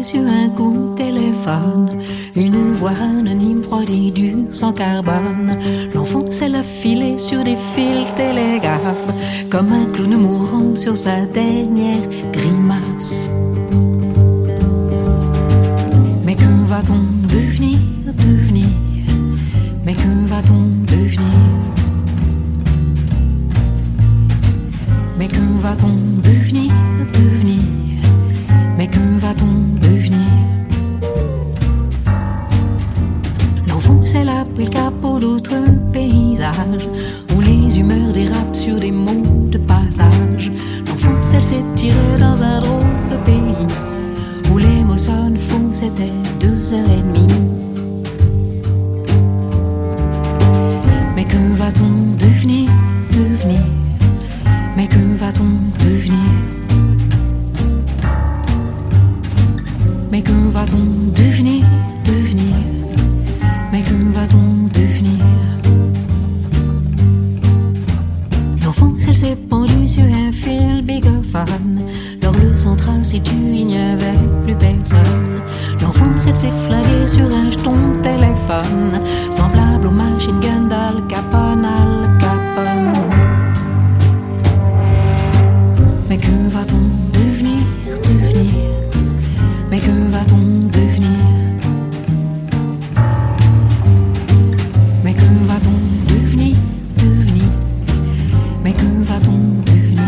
sur un coup de téléphone. Une voix anonyme froide et dure sans carbone. L'enfant s'est affilé sur des fils télégraphes, comme un clown mourant sur sa dernière grimace. Mais que va-t-on devenir, devenir? Mais que va-t-on devenir? Mais que va-t-on devenir, devenir? Mais que va-t-on devenir? L'enfant s'est là pris le capot d'autres paysages, où les humeurs dérapent sur des mots de passage. L'enfant s'est tiré dans un drôle de pays, où les mots sonnent faux, c'était 2h30. Mais que va-t-on devenir, devenir? Mais que va-t-on devenir? Mais que va-t-on devenir, devenir? Mais que va-t-on devenir? L'enfant, elle s'est pendue sur un fil bigophone. L'horloge centrale situe, il n'y avait plus personne. L'enfant, elle s'est flinguée sur un jeton de téléphone, semblable aux machine gun d'Al Capone, Al Capone. Mais que va-t-on devenir, devenir? Mais que va-t-on devenir? Mais que va-t-on devenir, devenir? Mais que va-t-on devenir?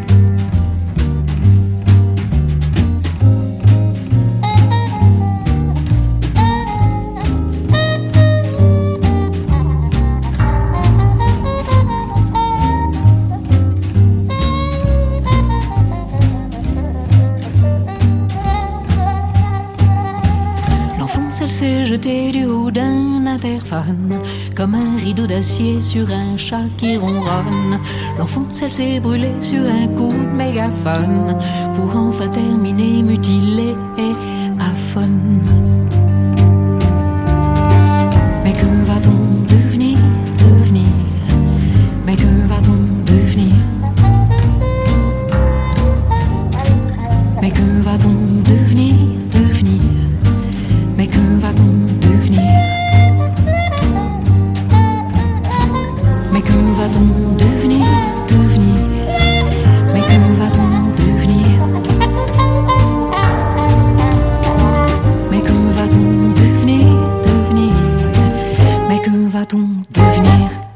Elle s'est jetée du haut d'un interphone, comme un rideau d'acier sur un chat qui ronronne. L'enfant, elle s'est brûlée sur un coup de mégaphone, pour enfin terminer mutilée et aphone. Mais que va-t-on devenir, devenir? Mais que va-t-on devenir? Mais que va-t-on devenir, devenir? Mais que va-t-on devenir? Mais que va-t-on devenir, devenir? Mais que va-t-on devenir? Mais que va-t-on devenir, devenir? Mais que va-t-on devenir?